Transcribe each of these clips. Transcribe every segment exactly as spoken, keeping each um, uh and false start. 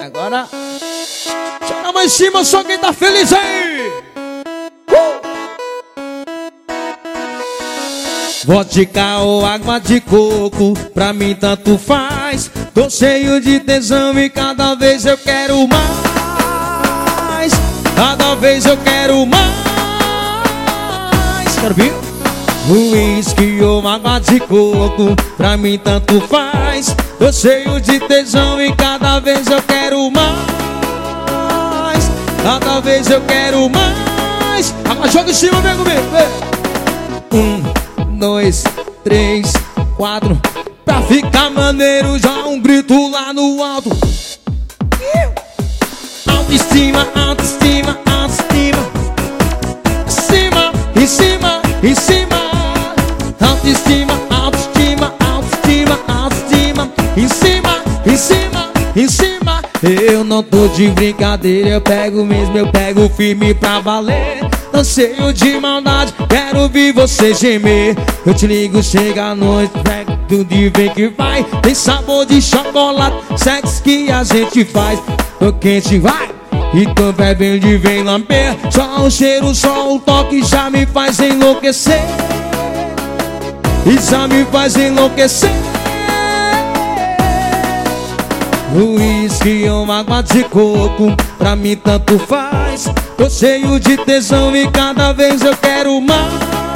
Agora joga mais em cima, só quem tá feliz aí. uh! Vodka ou água de coco, pra mim tanto faz. Tô cheio de tesão e cada vez eu quero mais. Cada vez eu quero mais. Quero vir? Whisky ou água de coco, pra mim tanto faz. Tô cheio de tesão e cada vez eu quero mais. Cada vez eu quero mais. Agora joga em cima, vem comigo. Um, dois, três, quatro. Pra ficar maneiro, já um grito lá no alto. Autoestima, autoestima, autoestima. Cima, em cima, em cima. Autoestima, autoestima, autoestima, autoestima. Em cima, em cima, em cima. Eu não tô de brincadeira, eu pego mesmo, eu pego firme pra valer. Tô cheio de maldade, quero ver você gemer. Eu te ligo, chega à noite, pega tudo e vem que vai. Tem sabor de chocolate, sexo que a gente faz. Tô quente, vai, e tô bebendo e vem lamber. Só o cheiro, só o toque já me faz enlouquecer. E já me faz enlouquecer. Whisky ou água de coco, pra mim tanto faz. Tô cheio de tesão e cada vez eu quero mais.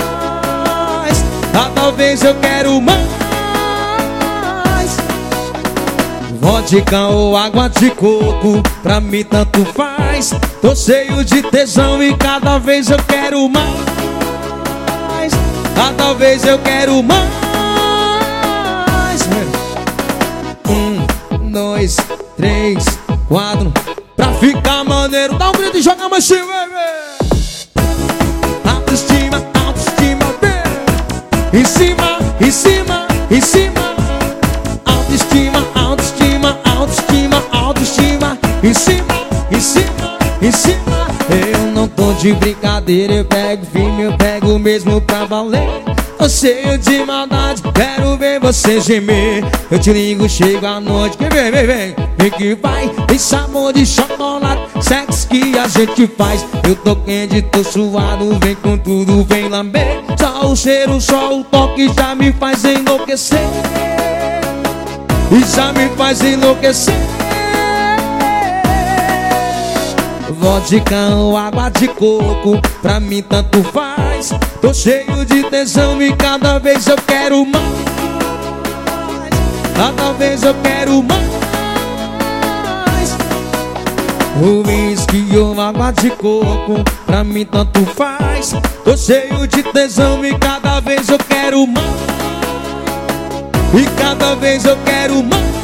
Cada vez eu quero mais. Vodka ou água de coco, pra mim tanto faz. Tô cheio de tesão e cada vez eu quero mais. Cada vez eu quero mais. Um, dois, três, quatro. Pra ficar maneiro, dá um grito e joga mais cima, baby. Autoestima, autoestima, baby. Em cima, em cima, em cima. Autoestima, autoestima, autoestima, autoestima. Em cima, em cima, em cima. Eu não tô de brincadeira, eu pego firme, eu pego mesmo pra valer. Tô cheio de maldade, quero ver você gemer. Eu te ligo, chego à noite, que vem, vem, vem. Vem que vai, tem sabor de chocolate, sexo que a gente faz. Eu tô quente, tô suado, vem com tudo, vem lamber. Só o cheiro, só o toque já me faz enlouquecer. E já me faz enlouquecer. Vodka ou água de coco, pra mim tanto faz. Tô cheio de tesão e cada vez eu quero mais. Cada vez eu quero mais. Whisky ou água de coco, pra mim tanto faz. Tô cheio de tesão e cada vez eu quero mais. E cada vez eu quero mais.